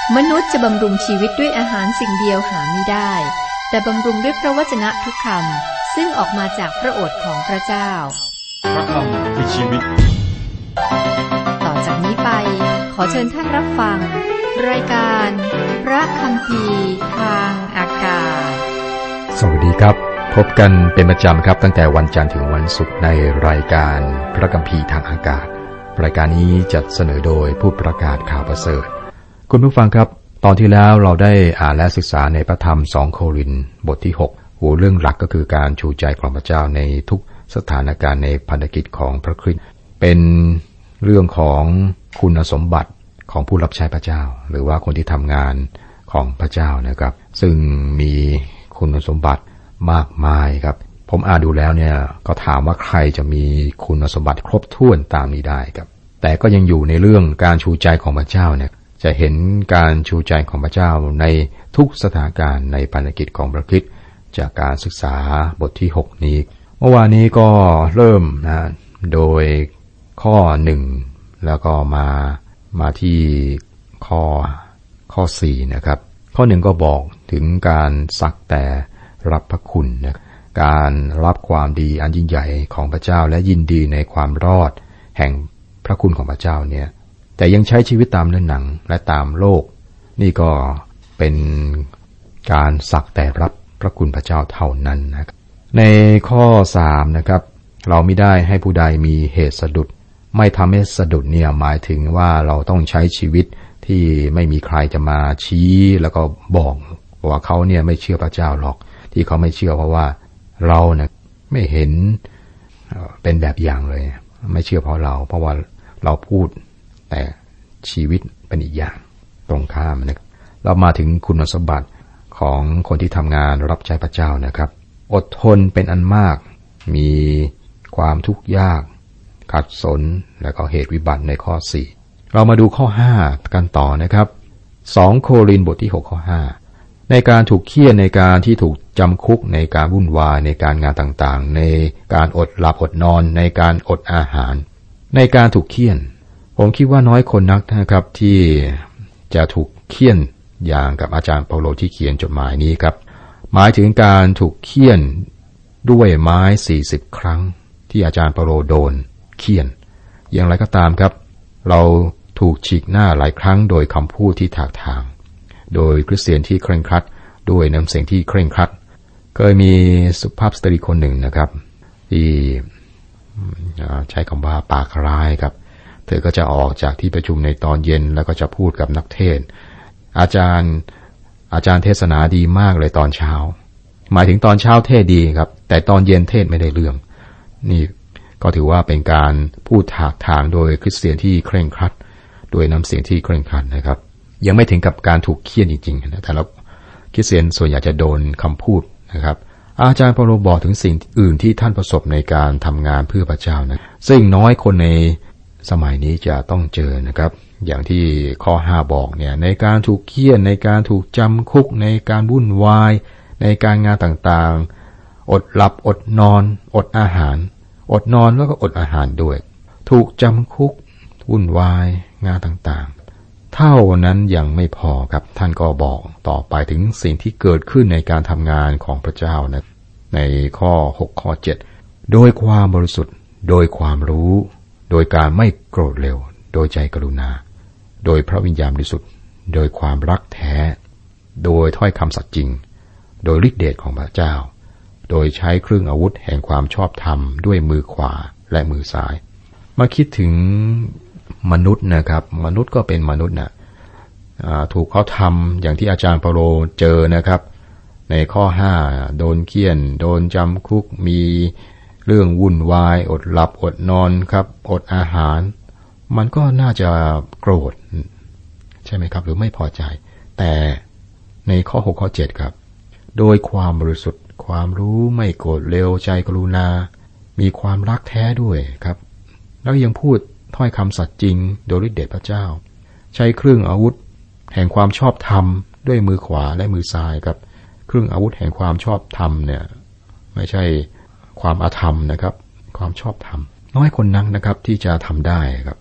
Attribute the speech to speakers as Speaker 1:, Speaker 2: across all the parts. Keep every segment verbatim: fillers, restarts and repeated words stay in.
Speaker 1: มนุษย์จะบำรุงชีวิตด้วยอาหารสิ่งเดียวหาไม่ได้แต่บำรุงด้วยพระวจนะทุกคำซึ่งออกมาจากพระโอษฐ์ของพระเจ้า
Speaker 2: พระคำคือชีวิต
Speaker 1: ต่อจากนี้ไปขอเชิญท่านรับฟังรายการพระคัมภีร์ทางอากาศ
Speaker 3: สวัสดีครับพบกันเป็นประจำครับตั้งแต่วันจันทร์ถึงวันศุกร์ในรายการพระคัมภีร์ทางอากาศรายการนี้จัดเสนอโดยผู้ประกาศข่าวประเสริฐคุณผู้ฟังครับตอนที่แล้วเราได้อ่านและศึกษาในพระธรรมสองโครินธ์บทที่หกหัวเรื่องหลักก็คือการชูใจของพระเจ้าในทุกสถานการณ์ในพันธกิจของพระคริสต์เป็นเรื่องของคุณสมบัติของผู้รับใช้พระเจ้าหรือว่าคนที่ทำงานของพระเจ้านะครับซึ่งมีคุณสมบัติมากมายครับผมอ่านดูแล้วเนี่ยก็ถามว่าใครจะมีคุณสมบัติครบถ้วนตามนี้ได้ครับแต่ก็ยังอยู่ในเรื่องการชูใจของพระเจ้าเนี่ยจะเห็นการชูใจของพระเจ้าในทุกสถานการณ์ในพันธกิจของพระคริสต์จากการศึกษาบทที่หกนี้เมื่อวานนี้ก็เริ่มนะโดยข้อหนึ่งแล้วก็มามาที่ข้อข้อสี่นะครับข้อหนึ่งก็บอกถึงการสักแต่รับพระคุณนะการรับความดีอันยิ่งใหญ่ของพระเจ้าและยินดีในความรอดแห่งพระคุณของพระเจ้าเนี่ยแต่ยังใช้ชีวิตตามเนื้อหนังและตามโลกนี่ก็เป็นการสักแต่รับพระคุณพระเจ้าเท่านั้นนะครับในข้อสามนะครับเราไม่ได้ให้ผู้ใดมีเหตุสะดุดไม่ทำให้สะดุดเนี่ยหมายถึงว่าเราต้องใช้ชีวิตที่ไม่มีใครจะมาชี้แล้วก็บอกว่าเขาเนี่ยไม่เชื่อพระเจ้าหรอกที่เขาไม่เชื่อเพราะว่าเราเนี่ยไม่เห็นเป็นแบบอย่างเลยไม่เชื่อเพราะเราเพราะว่าเราพูดแต่ชีวิตเป็นอีกอย่างตรงข้ามนะครับเรามาถึงคุณสมบัติของคนที่ทำงานรับใช้พระเจ้านะครับอดทนเป็นอันมากมีความทุกข์ยากขัดสนและก็เหตุวิบัติในข้อสี่เรามาดูข้อห้ากันต่อนะครับสองโครินธ์บทที่หกข้อห้าในการถูกเฆี่ยนในการที่ถูกจำคุกในการวุ่นวายในการงานต่างๆในการอดหลับอดนอนในการอดอาหารในการถูกเฆี่ยนผมคิดว่าน้อยคนนักนะครับที่จะถูกเฆี่ยนอย่างกับอาจารย์เปาโลที่เขียนจดหมายนี้ครับหมายถึงการถูกเฆี่ยนด้วยไม้สี่สิบครั้งที่อาจารย์เปาโลโดนเฆี่ยนอย่างไรก็ตามครับเราถูกฉีกหน้าหลายครั้งโดยคำพูดที่ถากถางโดยคริสเตียนที่เคร่งครัดด้วยน้ำเสียงที่เคร่งครัดเคยมีสุภาพสตรีคนหนึ่งนะครับที่ใช้คำว่าปากร้ายครับเธอก็จะออกจากที่ประชุมในตอนเย็นแล้วก็จะพูดกับนักเทศน์อาจารย์อาจารย์เทศนาดีมากเลยตอนเช้าหมายถึงตอนเช้าเทศดีครับแต่ตอนเย็นเทศไม่ได้เรื่องนี่ก็ถือว่าเป็นการพูดถากถางโดยคริสเตียนที่เคร่งครัดด้วยน้ำเสียงที่เคร่งครัดนะครับยังไม่ถึงกับการถูกเฆี่ยนจริงๆนะแต่เราคริสเตียนส่วนใหญ่จะโดนคำพูดนะครับอาจารย์เปาโลบอกถึงสิ่งอื่นที่ท่านประสบในการทำงานเพื่อพระเจ้านะซึ่งน้อยคนในสมัยนี้จะต้องเจอนะครับอย่างที่ข้อห้าบอกเนี่ยในการถูกเฆี่ยนในการถูกจำคุกในการวุ่นวายในการงานต่างๆอดหลับอดนอนอดอาหารอดนอนแล้วก็อดอาหารด้วยถูกจำคุกวุ่นวายงานต่างๆเท่านั้นยังไม่พอครับท่านก็บอกต่อไปถึงสิ่งที่เกิดขึ้นในการทำงานของพระเจ้านะในข้อหกข้อเจ็ดโดยความบริสุทธิ์โดยความรู้โดยการไม่โกรธเร็วโดยใจกรุณาโดยพระวิญญาณบริสุทธิ์โดยความรักแท้โดยถ้อยคำสัตย์จริงโดยฤทธิเดชของพระเจ้าโดยใช้เครื่องอาวุธแห่งความชอบธรรมด้วยมือขวาและมือซ้ายมาคิดถึงมนุษย์นะครับมนุษย์ก็เป็นมนุษย์นะถูกเขาทำอย่างที่อาจารย์เปาโลเจอนะครับในข้อห้าโดนเฆี่ยนโดนจำคุกมีเรื่องวุ่นวายอดหลับอดนอนครับอดอาหารมันก็น่าจะโกรธใช่ไหมครับหรือไม่พอใจแต่ในข้อหกข้อเจ็ดครับโดยความบริสุทธิ์ความรู้ไม่โกรธเร็วใจกรุณามีความรักแท้ด้วยครับแล้วยังพูดถ้อยคำสัตย์จริงโดยฤทธิเดชพระเจ้าใช้เครื่องอาวุธแห่งความชอบธรรมด้วยมือขวาและมือซ้ายครับเครื่องอาวุธแห่งความชอบธรรมเนี่ยไม่ใช่ความอาธรรมนะครับความชอบธรรมน้อยคนนักนะครับที่จะทำได้ครับ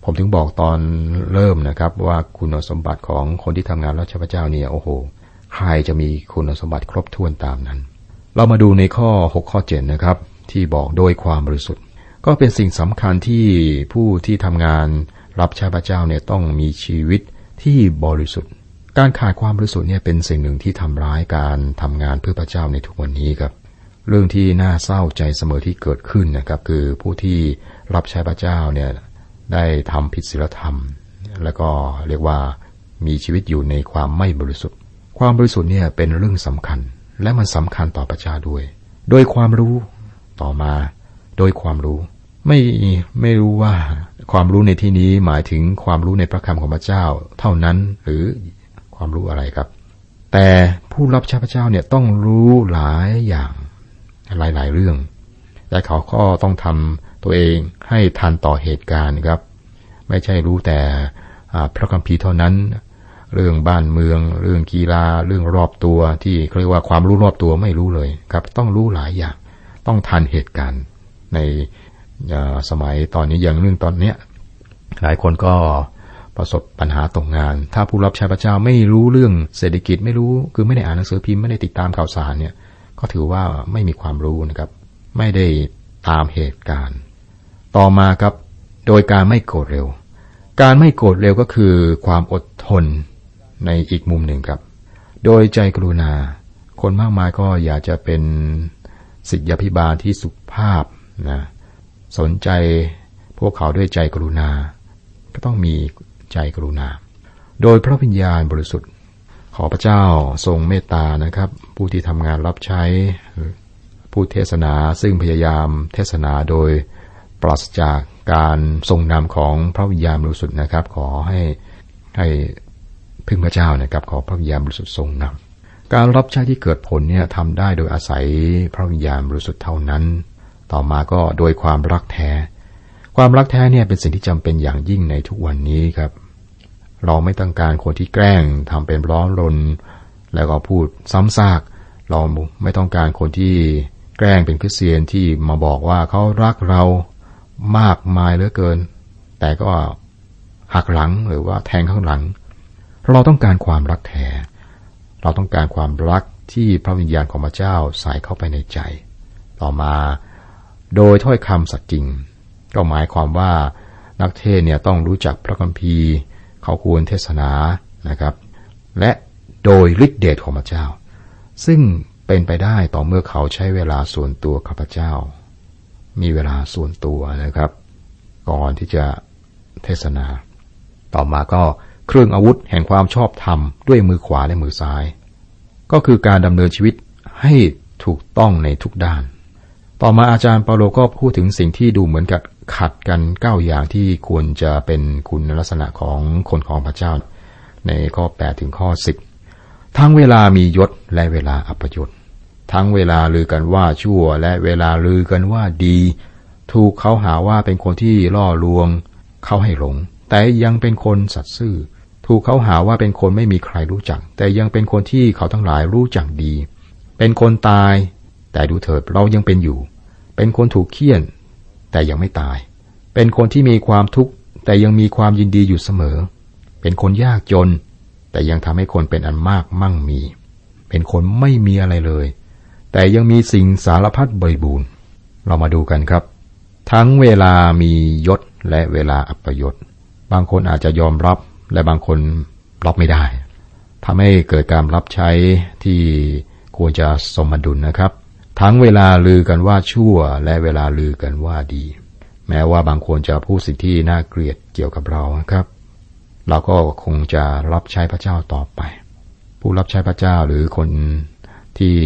Speaker 3: ผมถึงบอกตอนเริ่มนะครับว่าคุณสมบัติของคนที่ทำงานรับใช้พระเจ้าเนี่ยโอ้โหใครจะมีคุณสมบัติครบถ้วนตามนั้นเรามาดูในข้อหกข้อเจ็ดนะครับที่บอกโดยความบริสุทธิ์ก็เป็นสิ่งสำคัญที่ผู้ที่ทำงานรับใช้พระเจ้าเนี่ยต้องมีชีวิตที่บริสุทธิ์การขาดความบริสุทธิ์เนี่ยเป็นสิ่งหนึ่งที่ทำร้ายการทำงานเพื่อพระเจ้าในทุกวันนี้ครับเรื่องที่น่าเศร้าใจเสมอที่เกิดขึ้นนะครับคือผู้ที่รับใช้พระเจ้าเนี่ยได้ทำผิดศีลธรรมแล้วก็เรียกว่ามีชีวิตอยู่ในความไม่บริสุทธิ์ความบริสุทธิ์เนี่ยเป็นเรื่องสำคัญและมันสำคัญต่อพระเจ้าด้วยโดยความรู้ต่อมาโดยความรู้ไม่ไม่รู้ว่าความรู้ในที่นี้หมายถึงความรู้ในพระคำของพระเจ้าเท่านั้นหรือความรู้อะไรครับแต่ผู้รับใช้พระเจ้าเนี่ยต้องรู้หลายอย่างหลายๆเรื่องและเขาก็ต้องทำตัวเองให้ทันต่อเหตุการณ์ครับไม่ใช่รู้แต่พระคัมภีร์เท่านั้นเรื่องบ้านเมืองเรื่องกีฬาเรื่องรอบตัวที่เรียกว่าความรู้รอบตัวไม่รู้เลยครับต้องรู้หลายอย่างต้องทันเหตุการณ์ในสมัยตอนนี้อย่างเรื่องตอนเนี้ยหลายคนก็ประสบปัญหาตกงานถ้าผู้รับใช้พระเจ้าไม่รู้เรื่องเศรษฐกิจไม่รู้คือไม่ได้อ่านหนังสือพิมพ์ไม่ได้ติดตามข่าวสารเนี่ยก็ถือว่าไม่มีความรู้นะครับไม่ได้ตามเหตุการณ์ต่อมาครับโดยการไม่โกรธเร็วการไม่โกรธเร็วก็คือความอดทนในอีกมุมหนึ่งครับโดยใจกรุณาคนมากมายก็อยากจะเป็นศิษยาภิบาลที่สุภาพนะสนใจพวกเขาด้วยใจกรุณาก็ต้องมีใจกรุณาโดยพระวิญญาณบริสุทธิ์ขอพระเจ้าทรงเมตตานะครับผู้ที่ทำงานรับใช้ผู้เทศนาซึ่งพยายามเทศนาโดยปราศจากการทรงนำของพระวิญญาณบริสุทธิ์นะครับขอให้ให้พึ่งพระเจ้านะครับขอพระวิญญาณบริสุทธิ์ทรงนำการรับใช้ที่เกิดผลเนี่ยทำได้โดยอาศัยพระวิญญาณบริสุทธิ์เท่านั้นต่อมาก็โดยความรักแท้ความรักแท้เนี่ยเป็นสิ่งที่จำเป็นอย่างยิ่งในทุกวันนี้ครับเราไม่ต้องการคนที่แกล้งทำเป็นร้อนรนแล้วก็พูดซ้ำซากเราไม่ต้องการคนที่แกล้งเป็นคริสเตียนที่มาบอกว่าเขารักเรามากมายเหลือเกินแต่ก็หักหลังหรือว่าแทงข้างหลังเราต้องการความรักแท้เราต้องการความรักที่พระวิญญาณของพระเจ้าใส่เข้าไปในใจต่อมาโดยถ้อยคำสัตย์จริงก็หมายความว่านักเทศเนี่ยต้องรู้จักพระคัมภีร์เขาควรเทศนานะครับและโดยฤทธิเดชของพระเจ้าซึ่งเป็นไปได้ต่อเมื่อเขาใช้เวลาส่วนตัวกับพระเจ้ามีเวลาส่วนตัวนะครับก่อนที่จะเทศนาต่อมาก็เครื่องอาวุธแห่งความชอบธรรมด้วยมือขวาและมือซ้ายก็คือการดำเนินชีวิตให้ถูกต้องในทุกด้านต่อมาอาจารย์เปาโลก็พูดถึงสิ่งที่ดูเหมือนกับขัดกันเก้าอย่างที่ควรจะเป็นคุณลักษณะของคนของพระเจ้าในข้อแปดถึงข้อสิบทั้งเวลามียศและเวลาอัปยศทั้งเวลาลือกันว่าชั่วและเวลาลือกันว่าดีถูกเขาหาว่าเป็นคนที่ล่อลวงเขาให้หลงแต่ยังเป็นคนสัตย์ซื่อถูกเขาหาว่าเป็นคนไม่มีใครรู้จักแต่ยังเป็นคนที่เขาทั้งหลายรู้จักดีเป็นคนตายแต่ดูเถิดเรายังเป็นอยู่เป็นคนถูกเฆี่ยนแต่ยังไม่ตายเป็นคนที่มีความทุกข์แต่ยังมีความยินดีอยู่เสมอเป็นคนยากจนแต่ยังทำให้คนเป็นอันมากมั่งมีเป็นคนไม่มีอะไรเลยแต่ยังมีสิ่งสารพัดบริบูรณ์เรามาดูกันครับทั้งเวลามียศและเวลาอัปยศบางคนอาจจะยอมรับและบางคนรับไม่ได้ทำให้เกิดการรับใช้ที่ควรจะสมดุลนะครับทั้งเวลาลือกันว่าชั่วและเวลาลือกันว่าดีแม้ว่าบางคนจะพูดสิ่งที่น่าเกลียดเกี่ยวกับเราครับเราก็คงจะรับใช้พระเจ้าต่อไปผู้รับใช้พระเจ้าหรือคนที่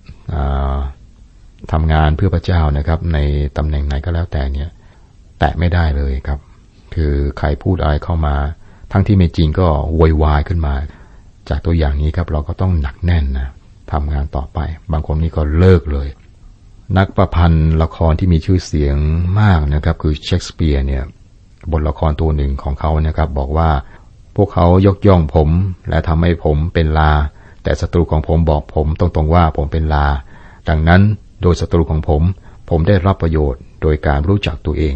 Speaker 3: ทำงานเพื่อพระเจ้านะครับในตำแหน่งไหนก็แล้วแต่เนี่ยแตะไม่ได้เลยครับคือใครพูดอะไรเข้ามาทั้งที่ไม่จริงก็โวยวายขึ้นมาจากตัวอย่างนี้ครับเราก็ต้องหนักแน่นนะทำงานต่อไปบางคนนี่ก็เลิกเลยนักประพันธ์ละครที่มีชื่อเสียงมากนะครับคือเชคสเปียร์เนี่ยบทละครตัวหนึ่งของเขานะครับบอกว่าพวกเขายกย่องผมและทำให้ผมเป็นลาแต่ศัตรูของผมบอกผมตรงๆว่าผมเป็นลาดังนั้นโดยศัตรูของผมผมได้รับประโยชน์โดยการรู้จักตัวเอง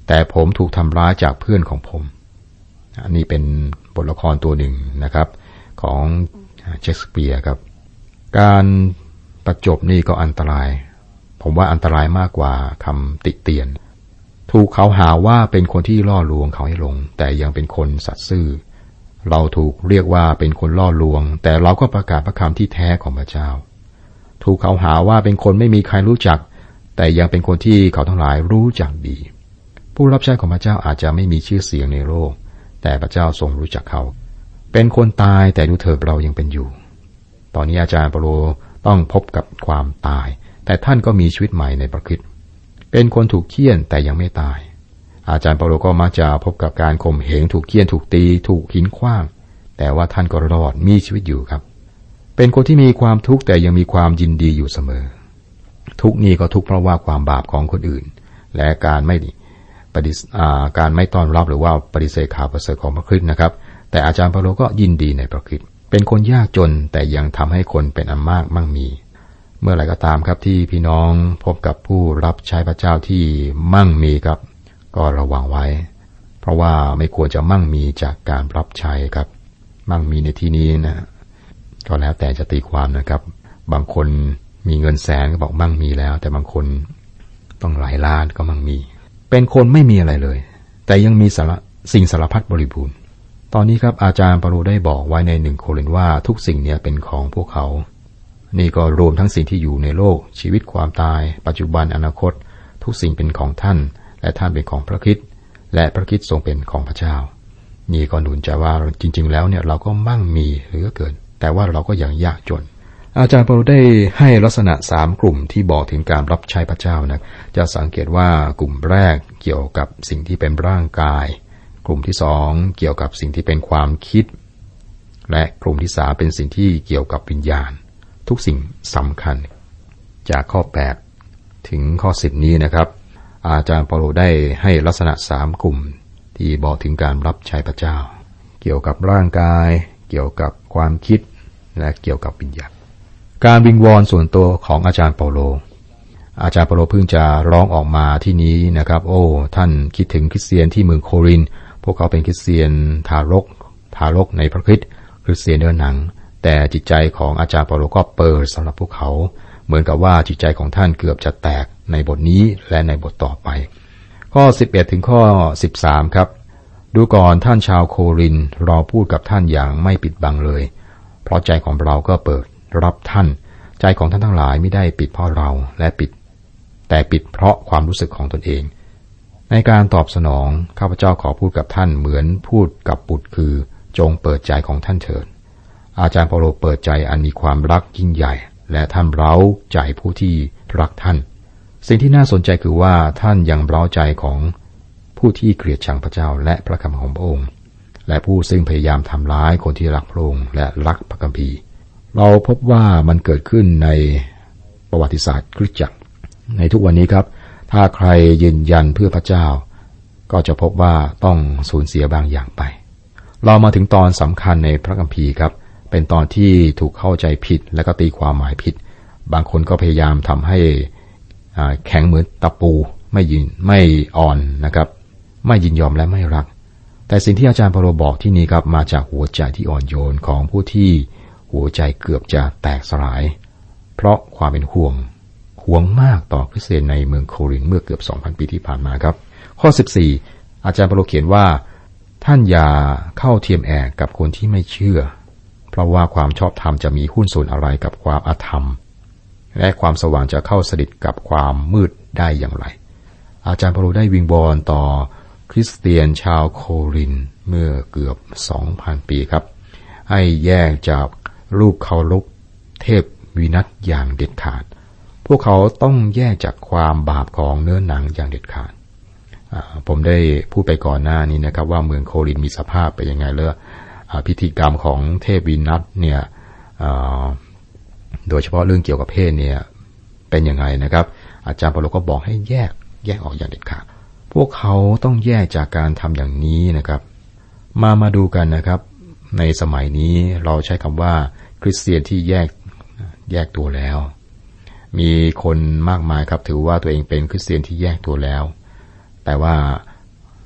Speaker 3: แต่ผมถูกทำร้ายจากเพื่อนของผมอันนี้เป็นบทละครตัวหนึ่งนะครับของเชคสเปียร์ครับการประจบนี่ก็อันตรายผมว่าอันตรายมากกว่าคำติเตียนถูกเขาหาว่าเป็นคนที่ล่อลวงเขาให้ลงแต่ยังเป็นคนสัตย์ซื่อเราถูกเรียกว่าเป็นคนล่อลวงแต่เราก็ประกาศพระคำที่แท้ของพระเจ้าถูกเขาหาว่าเป็นคนไม่มีใครรู้จักแต่ยังเป็นคนที่เขาทั้งหลายรู้จักดีผู้รับใช้ของพระเจ้าอาจจะไม่มีชื่อเสียงในโลกแต่พระเจ้าทรงรู้จักเขาเป็นคนตายแต่ดูเถิดเรายังเป็นอยู่ตอนนี้อาจารย์เปโลต้องพบกับความตายแต่ท่านก็มีชีวิตใหม่ในพระคริสต์เป็นคนถูกเฆี่ยนแต่ยังไม่ตายอาจารย์เปโลก็มักจะพบกับการข่มเหงถูกเฆี่ยนถูกตีถูกหินขว้างแต่ว่าท่านก็รอดมีชีวิตอยู่ครับเป็นคนที่มีความทุกข์แต่ยังมีความยินดีอยู่เสมอทุกนี้ก็ทุกเพราะว่าความบาปของคนอื่นและการไม่ปฏิการไม่ต้อนรับหรือว่าปฏิเสธข่าวประเสริฐของพระคริสต์นะครับแต่อาจารย์เปโลก็ยินดีในพระคริสต์เป็นคนยากจนแต่ยังทำให้คนเป็นอันมากมั่งมีเมื่อไหร่ก็ตามครับที่พี่น้องพบกับผู้รับใช้พระเจ้าที่มั่งมีครับก็ระวังไว้เพราะว่าไม่ควรจะมั่งมีจากการรับใช้ครับมั่งมีในที่นี้นะก็แล้วแต่จะตีความนะครับบางคนมีเงินแสนก็บอกมั่งมีแล้วแต่บางคนต้องหลายล้านก็มั่งมีเป็นคนไม่มีอะไรเลยแต่ยังมีสารสิ่งสารพัดบริบูรณ์ตอนนี้ครับอาจารย์เปโลได้บอกไว้ในหนึ่งโครินธ์ว่าทุกสิ่งเนี่ยเป็นของพวกเขานี่ก็รวมทั้งสิ่งที่อยู่ในโลกชีวิตความตายปัจจุบันอนาคตทุกสิ่งเป็นของท่านและท่านเป็นของพระคริสต์และพระคริสต์ทรงเป็นของพระเจ้านี่ก็หนุนใจว่าจริงๆแล้วเนี่ยเราก็มั่งมีเหลือเกินแต่ว่าเราก็ยังยากจนอาจารย์เปโลได้ให้ลักษณะสามกลุ่มที่บอกถึงการรับใช้พระเจ้านะจะสังเกตว่ากลุ่มแรกเกี่ยวกับสิ่งที่เป็นร่างกายกลุ่มที่สองเกี่ยวกับสิ่งที่เป็นความคิดและกลุ่มที่สามเป็นสิ่งที่เกี่ยวกับวิญญาณทุกสิ่งสำคัญจากข้อแปดถึงข้อสิบนี้นะครับอาจารย์เปโลได้ให้ลักษณะสามกลุ่มที่บอกถึงการรับใช้พระเจ้าเกี่ยวกับร่างกายเกี่ยวกับความคิดและเกี่ยวกับวิญญาณการวิงวอนส่วนตัวของอาจารย์เปโลอาจารย์เปโลเพิ่งจะร้องออกมาที่นี้นะครับโอ้ท่านคิดถึงคริสเตียนที่เมืองโครินธ์พวกเขาเป็นคริสเตียนทารกทารกในพระคริสต์คริสเตียนเนื้อหนังแต่จิตใจของอาจารย์เปโลก็เปิดสำหรับพวกเขาเหมือนกับว่าจิตใจของท่านเกือบจะแตกในบทนี้และในบทต่อไปข้อสิบเอ็ดถึงข้อสิบสามครับดูก่อนท่านชาวโครินธ์เราพูดกับท่านอย่างไม่ปิดบังเลยเพราะใจของเราก็เปิดรับท่านใจของท่านทั้งหลายไม่ได้ปิดเพราะเราและปิดแต่ปิดเพราะความรู้สึกของตนเองในการตอบสนองข้าพเจ้าขอพูดกับท่านเหมือนพูดกับบุตรคือจงเปิดใจของท่านเถิดอาจารย์เปโลเปิดใจอันมีความรักยิ่งใหญ่และท่านเร้าใจผู้ที่รักท่านสิ่งที่น่าสนใจคือว่าท่านยังเร้าใจของผู้ที่เกลียดชังพระเจ้าและพระคำของพระองค์และผู้ซึ่งพยายามทำร้ายคนที่รักพระองค์และรักพระคัมภีร์เราพบว่ามันเกิดขึ้นในประวัติศาสตร์คริสตจักรในทุกวันนี้ครับถ้าใครยืนยันเพื่อพระเจ้าก็จะพบว่าต้องสูญเสียบางอย่างไปเรามาถึงตอนสำคัญในพระคัมภีร์ครับเป็นตอนที่ถูกเข้าใจผิดและก็ตีความหมายผิดบางคนก็พยายามทำให้แข็งเหมือนตะปูไม่ยินไม่อ่อนนะครับไม่ยินยอมและไม่รักแต่สิ่งที่อาจารย์เปโลบอกที่นี่ครับมาจากหัวใจที่อ่อนโยนของผู้ที่หัวใจเกือบจะแตกสลายเพราะความเป็นห่วงห่วงมากต่อคริสเตียนในเมืองโครินธ์เมื่อเกือบ สองพัน ปีที่ผ่านมาครับข้อสิบสี่อาจารย์เปโลเขียนว่าท่านอย่าเข้าเทียมแอกกับคนที่ไม่เชื่อเพราะว่าความชอบธรรมจะมีหุ้นส่วนอะไรกับความอธรรมและความสว่างจะเข้าสนิทกับความมืดได้อย่างไรอาจารย์เปโลได้วิงวอนต่อคริสเตียนชาวโครินธ์เมื่อเกือบ สองพัน ปีครับให้แยกจากรูปเคารพเทพวินัสอย่างเด็ดขาดพวกเขาต้องแยกจากความบาปของเนื้อหนังอย่างเด็ดขาดผมได้พูดไปก่อนหน้านี้นะครับว่าเมืองโครินธ์มีสภาพเป็นยังไงเลยพิธีกรรมของเทพวินัสเนี่ยโดยเฉพาะเรื่องเกี่ยวกับเพศเนี่ยเป็นยังไงนะครับอาจารย์เปโลก็บอกให้แยกแยกออกอย่างเด็ดขาดพวกเขาต้องแยกจากการทำอย่างนี้นะครับมามาดูกันนะครับในสมัยนี้เราใช้คำว่าคริสเตียนที่แยกแยกตัวแล้วมีคนมากมายครับถือว่าตัวเองเป็นคริสเตียนที่แยกตัวแล้วแต่ว่า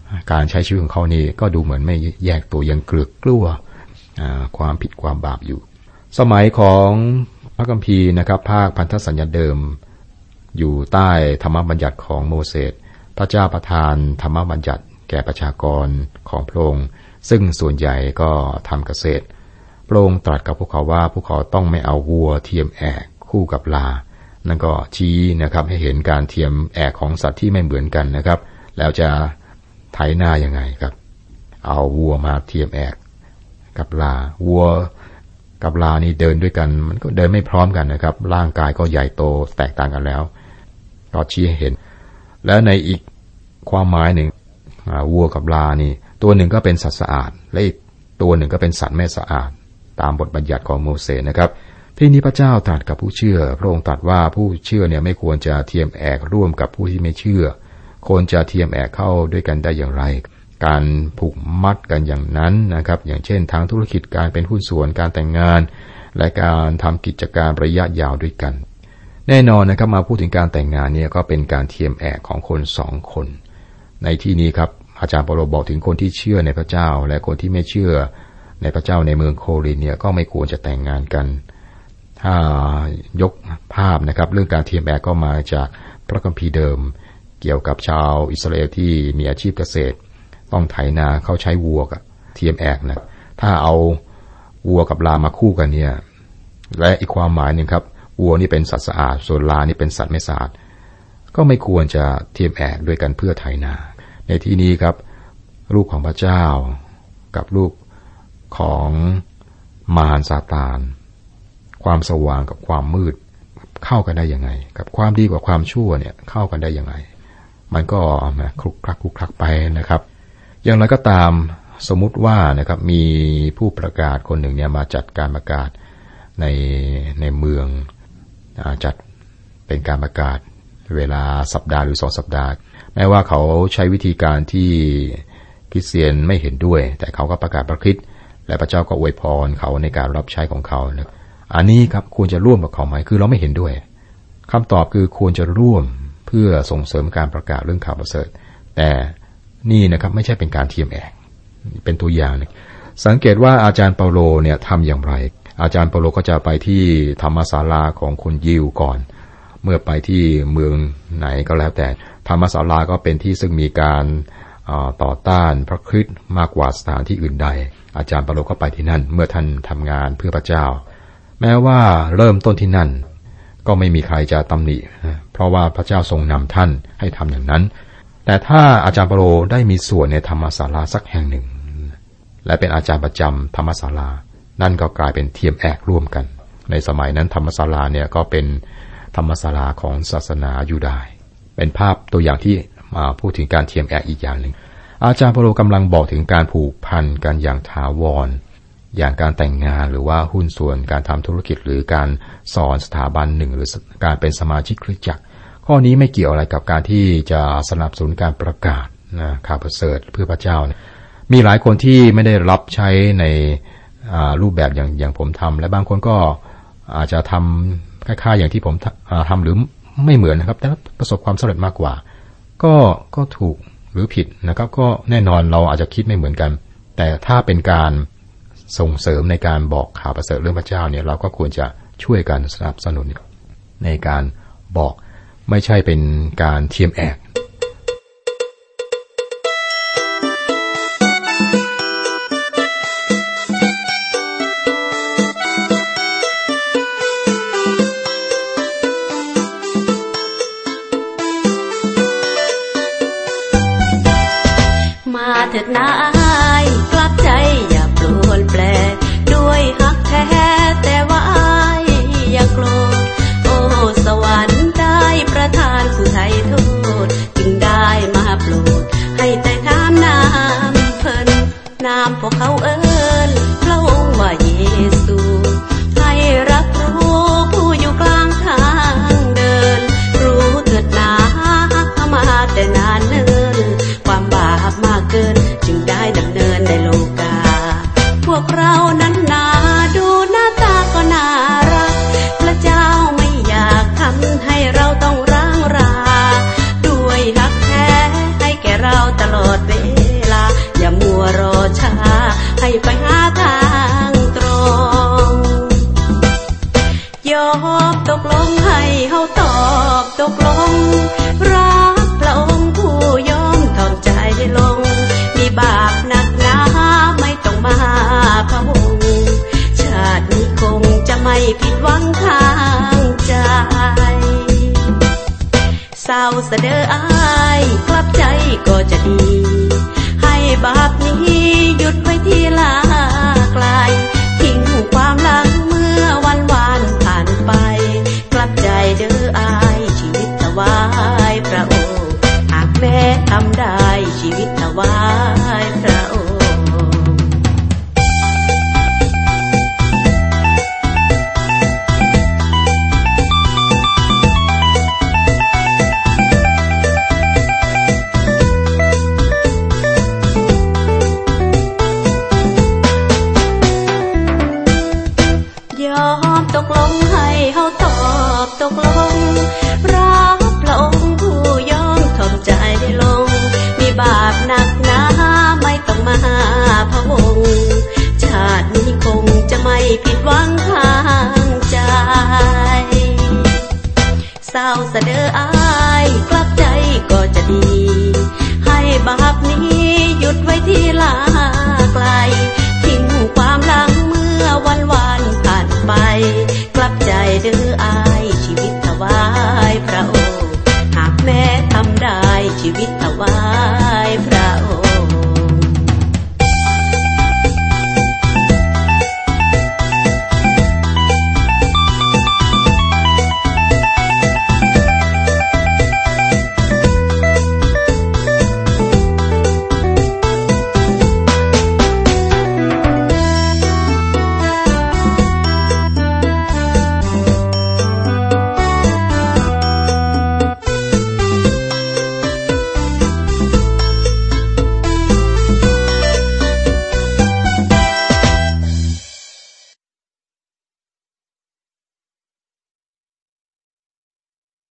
Speaker 3: การใช้ชีวิตของเขานี่ก็ดูเหมือนไม่แยกตัวยังเกลือกกลัวความผิดความบาปอยู่สมัยของพระคัมภีร์นะครับภาคพันธสัญญาเดิมอยู่ใต้ธรรมบัญญัติของโมเสสพระเจ้าประทานธรรมบัญญัติแก่ประชากรของพระองค์ซึ่งส่วนใหญ่ก็ทำเกษตรพระองค์ตรัสกับพวกเขาว่าพวกเขาต้องไม่เอาวัวเทียมแอกคู่กับลานั่นก็ชี้นะครับให้เห็นการเทียมแอกของสัตว์ที่ไม่เหมือนกันนะครับแล้วจะไถนายังไงครับเอาวัวมาเทียมแอกกับลาวัวกับลานี่เดินด้วยกันมันก็เดินไม่พร้อมกันนะครับร่างกายก็ใหญ่โตแตกต่างกันแล้วก็ชี้ให้เห็นแล้วในอีกความหมายหนึ่งวัวกับลานี่ตัวหนึ่งก็เป็นสัตว์สะอาดและอีกตัวหนึ่งก็เป็นสัตว์ไม่สะอาดตามบทบัญญัติของโมเสสนะครับที่นี้พระเจ้าตรัสกับผู้เชื่อพระองค์ตรัสว่าผู้เชื่อเนี่ยไม่ควรจะเทียมแอกร่วมกับผู้ที่ไม่เชื่อควรจะเทียมแอกเข้าด้วยกันได้อย่างไรการผูกมัดกันอย่างนั้นนะครับอย่างเช่นทางธุรกิจการเป็นหุ้นส่วนการแต่งงานและการทำกิจการระยะยาวด้วยกันแน่นอนนะครับมาพูดถึงการแต่งงานเนี่ยก็เป็นการเทียมแอกของคนสองคนในที่นี้ครับอาจารย์เปาโลบอกถึงคนที่เชื่อในพระเจ้าและคนที่ไม่เชื่อในพระเจ้าในเมืองโครินธ์เนี่ยก็ไม่ควรจะแต่งงานกันถ้ายกภาพนะครับเรื่องการเทียมแอกก็มาจากพระคัมภีร์เดิมเกี่ยวกับชาวอิสราเอลที่มีอาชีพเกษตรต้องไถนาเขาใช้วัวกับเทียมแอกนะถ้าเอาวัวกับลามาคู่กันเนี่ยและอีกความหมายหนึ่งครับวัวนี่เป็นสัตว์สะอาดส่วนลานี่เป็นสัตว์ไม่สะอาดก็ไม่ควรจะเทียมแอกด้วยกันเพื่อไถนาในที่นี้ครับลูกของพระเจ้ากับลูกของมารซาตานความสว่างกับความมืดเข้ากันได้ยังไงกับความดีกับความชั่วเนี่ยเข้ากันได้ยังไงมันก็มาคลุกคลักคลุกคลักไปนะครับอย่างไรก็ตามสมมุติว่านะครับมีผู้ประกาศคนหนึ่งเนี่ยมาจัดการประกาศในในเมืองจัดเป็นการประกาศเวลาสัปดาห์หรือสองสัปดาห์แม้ว่าเขาใช้วิธีการที่คริสเตียนไม่เห็นด้วยแต่เขาก็ประกาศพระคริสต์และพระเจ้าก็อวยพรเขาในการรับใช้ของเขานะอันนี้ครับควรจะร่วมกับเขาไหมคือเราไม่เห็นด้วยคำตอบคือควรจะร่วมเพื่อส่งเสริมการประกาศเรื่องข่าวประเสริฐแต่นี่นะครับไม่ใช่เป็นการเทียมแอกเป็นตัวอย่างนึงสังเกตว่าอาจารย์เปาโลเนี่ยทำอย่างไรอาจารย์เปาโลก็จะไปที่ธรรมศาลาของคนยิวก่อนเมื่อไปที่เมืองไหนก็แล้วแต่ธรรมศาลาก็เป็นที่ซึ่งมีการต่อต้านพระคริสต์มากกว่าสถานที่อื่นใดอาจารย์เปาโลก็ไปที่นั่นเมื่อท่านทำงานเพื่อพระเจ้าแม้ว่าเริ่มต้นที่นั่นก็ไม่มีใครจะตำหนิเพราะว่าพระเจ้าทรงนำท่านให้ทำอย่างนั้นแต่ถ้าอาจารย์เปาโลได้มีส่วนในธรรมศาลาสักแห่งหนึ่งและเป็นอาจารย์ประจำธรรมศาลานั่นก็กลายเป็นเทียมแอกร่วมกันในสมัยนั้นธรรมศาลาเนี่ยก็เป็นธรรมศาลาของศาสนายูดาห์เป็นภาพตัวอย่างที่มาพูดถึงการเทียมแอกอีกอย่างหนึ่งอาจารย์เปาโลกำลังบอกถึงการผูกพันกันอย่างถาวรอย่างการแต่งงานหรือว่าหุ้นส่วนการทำธุรกิจหรือการสอนสถาบันหนึ่งหรือการเป็นสมาชิกคริสตจักรข้อนี้ไม่เกี่ยวอะไรกับการที่จะสนับสนุนการประกาศนะข่าวประเสริฐเพื่อพระเจ้ามีหลายคนที่ไม่ได้รับใช้ในรูปแบบอย่างอย่างผมทำและบางคนก็อาจจะทำคล้ายๆอย่างที่ผมทำหรือไม่เหมือนนะครับแต่ประสบความสำเร็จมากกว่าก็ก็ถูกหรือผิดนะครับก็แน่นอนเราอาจจะคิดไม่เหมือนกันแต่ถ้าเป็นการส่งเสริมในการบอกข่าวประเสริฐเรื่องพระเจ้าเนี่ยเราก็ควรจะช่วยกันสนับสนุนในการบอกไม่ใช่เป็นการเทียมแอก
Speaker 4: มาเถิดนะอ้ายกลับใจอย่าปลวนแปลด้วยฮักแท้แต่ว่าอ้ายอย่าโกรธโอ้สวรรค์ได้ประทานผู้ไถ่โทษจึงได้มาโปรดให้แต่ถามนามเพิ่นนามพวกเขาเอิ้นพระองค์ว่าเยซูให้รับรู้ผู้อยู่กลางทางเดินรู้เถิดนะมาแต่นานเนิ่นความบาปมากเกินจึงได้ดำเนินในโลกาพวกเรานั้นนาดูหน้าตาก็น่ารักพระเจ้าไม่อยากทำให้เราต้องร้างราด้วยฮักแท้ให้แก่เราตลอดเวผิดหวังทางใจเศร้าเสดออายกลับใจก็จะดีให้บาปนี้หยุดไว้ที่ลาไกลทิ้งความหลังเมื่อวันวานผ่านไปกลับใจเด้ออายชีวิตถวายพระองค์หากแม้ทำได้ชีวิตถวายพระองค์ตกลงให้เฮาตอบตกลงรับพระองค์ผู้ยอมถ่อมใจได้ลงมีบาปหนักหนาไม่ต้องมาพะวงชาตินี้คงจะไม่ผิดหวังทางใจเศร้าเสดออายกลับใจก็จะดีให้บาปนี้หยุดไว้ที่ลาไกลทิ้งความหลังเมื่อวันวานผ่านไปกลับใจเด้ออายชีวิตถวายพระองค์หากแม้ทำได้ชีวิตถ